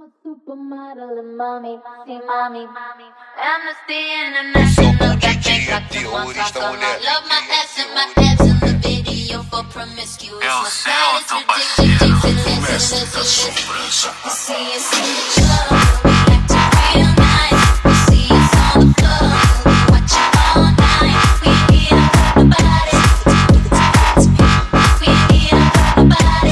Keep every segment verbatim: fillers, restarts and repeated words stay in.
a supermodel and mommy, see mommy, mommy. Amnesty International got me got to one talk on I love my ass and my abs in the video for promiscuous. My style is ridiculous, listen, listen, listen. You see us in the club, we acting real nice. You see us on the floor, watching all night. We ain't here to hurt nobody. We ain't here to hurt nobody.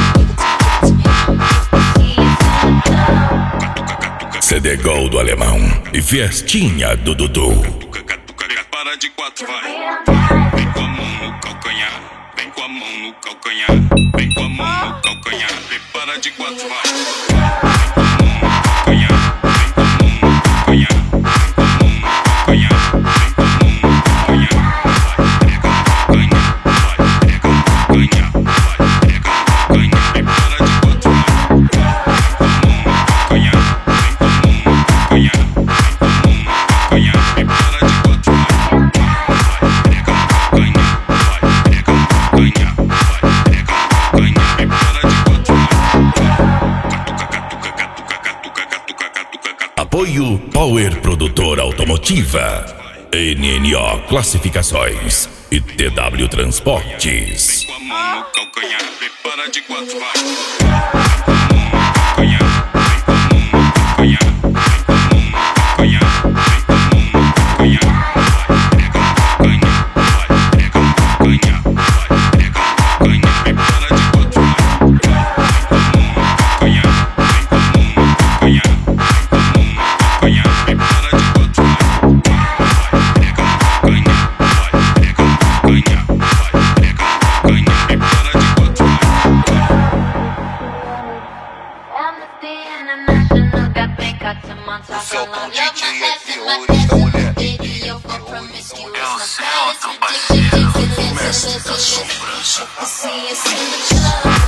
C D Gol do Alemão e Fiestinha do Dudu. Para de quatro, vai. Vem com a mão no calcanhar. Vem com a mão no calcanhar. Vem com a mão no calcanhar. Vem para de quatro, vai. Vem com a mão no calcanhar. Vem com a mão no calcanhar. Vem com a mão no calcanhar. Vem com a mão no calcanhar. Vai, pega no calcanhar. Vai, pega no calcanhar. Vem para de quatro, vai. Vem com a mão no calcanhar. Vem com a mão no calcanhar. Vem para de quatro, vai. Apoio Power Produtora Automotiva, N N O Classificações e T W Transportes. Vem com a mão no calcanhar, vem para de quatro, vai. Vem com a mão no calcanhar, vem com a mão no calcanhar, vem com a mão no calcanhar, vem com a mão no calcanhar, vai, pega no calcanhar, vai, pega no calcanhar, vai, pega no calcanhar, vem para de quatro, vai. Vem com a mão no calcanhar, vem com a mão no calcanhar, vem com a mão no calcanhar, vem para de quatro, vai. Vai, pega no calcanhar, vai, pega no calcanhar, vai, pega no calcanhar, vem para de quatro, vai. Amnesty International got me cut to my talk on I love my ass and my abs in the video for promiscuous. My style is ridiculous, listen, listen, listen. You see us in the club.